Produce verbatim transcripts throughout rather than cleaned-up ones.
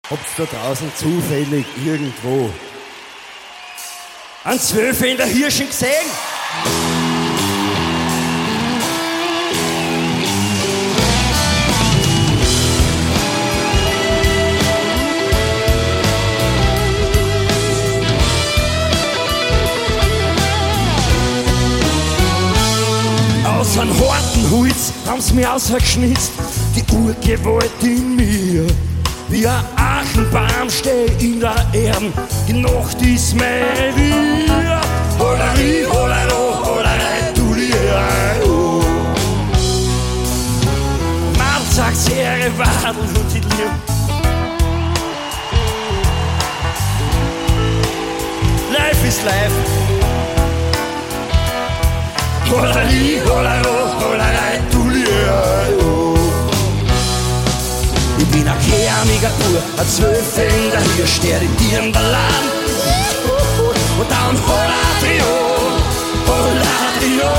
Habt's da draußen zufällig irgendwo einen Zwölfer in der Hirschen gesehen? Aus einem harten Holz haben's mir ausgeschnitzt, die Urgewalt in mir. Wie ein Achenbaum steh in der Erde, die Nacht ist mein Wir. Holleri, holero, holerei, du oh. Man sagt ihre Wadeln und die Liebe. Life is life. Holleri, holero, holerei, du oh. Ich bin ein kerniger Bub, ein Zwölfender, hier steht in dir in der Land. Und dann Holadrio, Holadrio.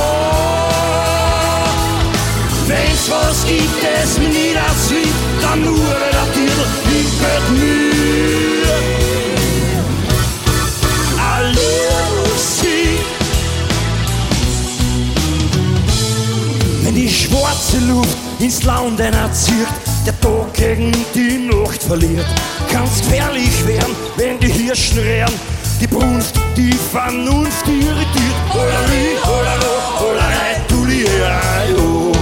Wenn's was gibt, es mir nie das Lied, dann nur der Titel, ich werd mir. Alle Musik. Wenn die schwarze Luft ins Landen erzieht, der Tag gegen die Nacht verliert, kann's gefährlich werden, wenn die Hirschen rehren, die Brunft, die Vernunft irritiert. Holleri, holero, holerei, du oh.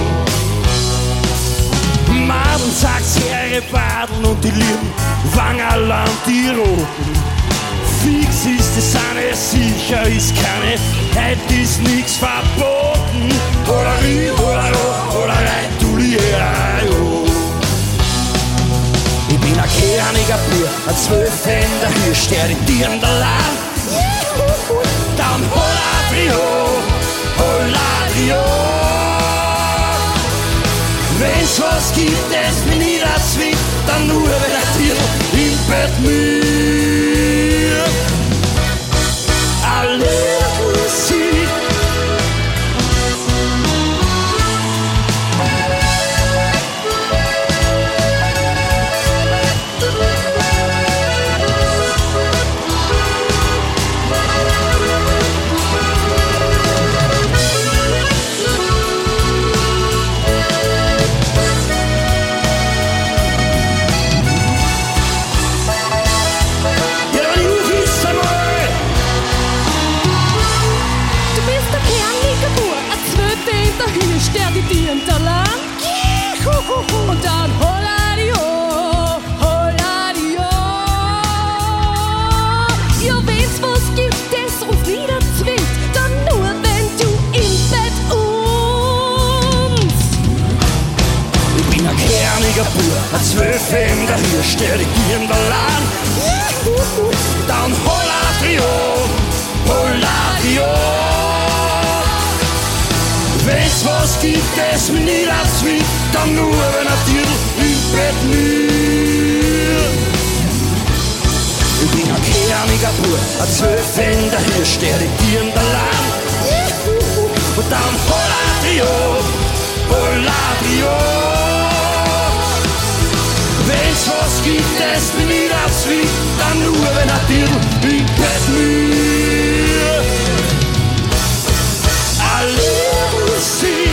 Madeln sagt ihre Badeln und die Lieben, Wangerland, die Roten. Fix ist es eine, sicher ist keine, heute ist nix verboten. Holleri, holero, holerei, du oh. Ich bin ein kerniger Bub, ein Zwölfender, hier steht in dir in der Land. Dann Holadrio, Holadrio. Wenn's was gibt, es mir nie das Wind, dann nur wenn der Titel im Bett mir. Alle Musik. Der die dir in der Land. Und dann Holladio, Holladio. Ja, wenn's was gibt, das uns wieder zwingt, dann nur wenn du im Bett uns. Ich bin ein kerniger Bub, ein Zwölfender, hier steht ich dir in der Land. Dann Holladio, Holladio. Wenn's was gibt, es mir nie das Wind, dann nur wenn er Titel im Bett mir. Ich bin ein kerniger Bub, ein Zwölfender, hier steht ich dir in der Land. Und dann Holadrio, Holadrio. Wenn's was gibt, es mir nie das Wind, dann nur wenn er Titel im Bett mir. Alle Musik.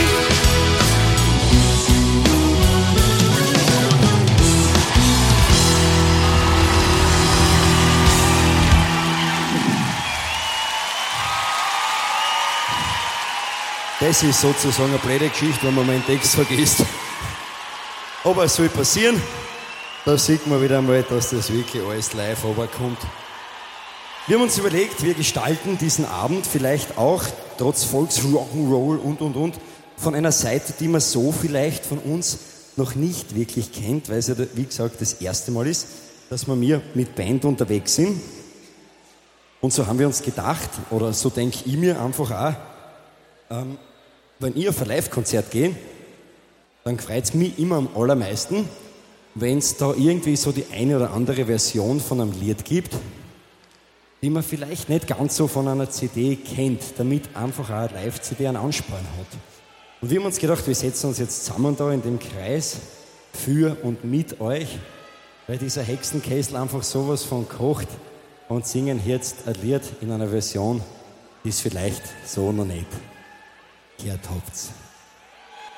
Das ist sozusagen eine blöde Geschichte, wenn man meinen Text vergisst. Aber es soll passieren. Da sieht man wieder einmal, dass das wirklich alles live runterkommt. Wir haben uns überlegt, wir gestalten diesen Abend vielleicht auch, trotz Volksrock'n'Roll und, und, und, von einer Seite, die man so vielleicht von uns noch nicht wirklich kennt, weil es ja, wie gesagt, das erste Mal ist, dass wir mir mit Band unterwegs sind. Und so haben wir uns gedacht, oder so denke ich mir einfach auch, ähm, wenn ich auf ein Live-Konzert gehe, dann freut es mich immer am allermeisten, wenn es da irgendwie so die eine oder andere Version von einem Lied gibt, die man vielleicht nicht ganz so von einer C D kennt, damit einfach auch eine Live-C D einen Ansporn hat. Und wir haben uns gedacht, wir setzen uns jetzt zusammen da in dem Kreis für und mit euch weil dieser Hexenkessel einfach sowas von kocht und singen jetzt ein Lied in einer Version, die es vielleicht so noch nicht gehört habt.